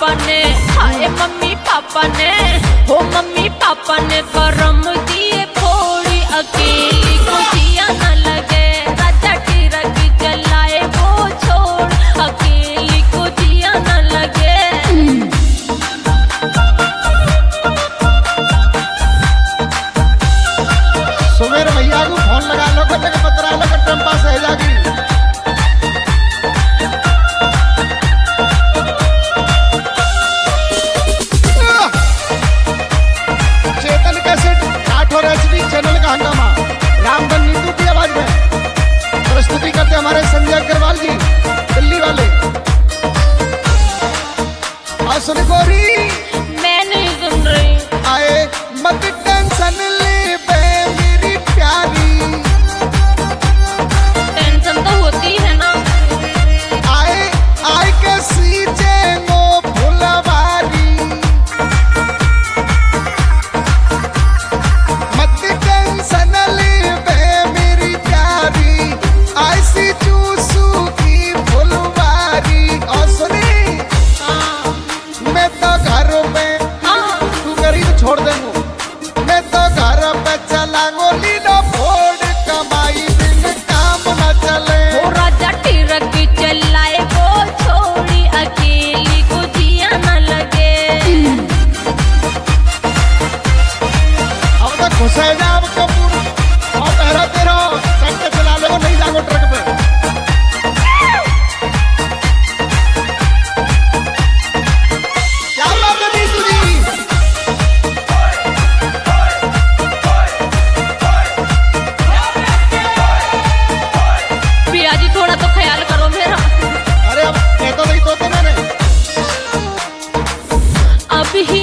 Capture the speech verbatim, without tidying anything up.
पापा ने, हाय mummy papa ने, हो मम्मी पापा ने करम दिए फोड़ी, अकेली को जिया न लगे, राजा टिरक जलाए वो छोड़, अकेली को जिया न लगे। सुमेर भैया को फोन लगा लो, कटे के पत्रा लो, कटे में पास है जागी। चेतन कैसेट आठ और एचडी चैनल का हंगामा, रामधन नीतू की आवाज में प्रस्तुति करते हमारे संजय अग्रवाल जी दिल्ली वाले। और सुन गोरी, मैं नहीं सुन रही। आए मत टेंशन ले बे मेरी प्यारी, टेंशन तो होती है ना। आए आए के सीजे नो फुलवारी, मत टेंशन ले बे मेरी प्यारी, ऐसी चूसू की फुलवारी। और सुनी, हाँ मैं तो घर पे, हाँ तू करी तो छोड़ दे मुँह, मैं तो घर पे चला गोली न फोड़, कमाई बिन काम न चले। वो राजा टिरक चलाए वो छोड़ी, अकेली को जिया न लगे। अब तक घुसे जा अब कपूर और पहरा तेरा ट्रक चला लो, नहीं जागो ट्रक पे। क्या बात है नीतू जी? प्रिया जी थोड़ा तो ख्याल करो मेरा। अरे अब कहता नहीं तो मैंने अब ही